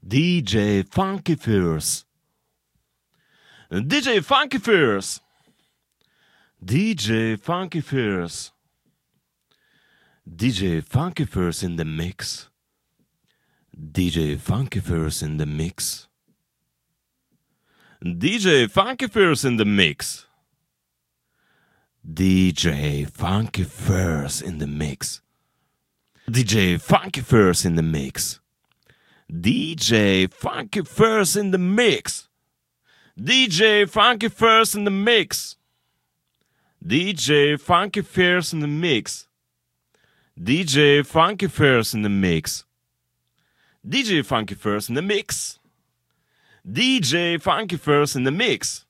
DJ Funky Fierce. DJ Funky Fierce. DJ Funky Fierce. DJ Funky Fierce in the mix. DJ Funky Fierce in the mix. DJ Funky Fierce in the mix. DJ Funky Fierce in the mix. DJ Funky Fierce in the mix. DJ Funky Fierce in the mix. DJ Funky Fierce in the mix. DJ Funky Fierce in the mix. DJ Funky Fierce in the mix. DJ Funky Fierce in the mix. DJ Funky Fierce in the mix.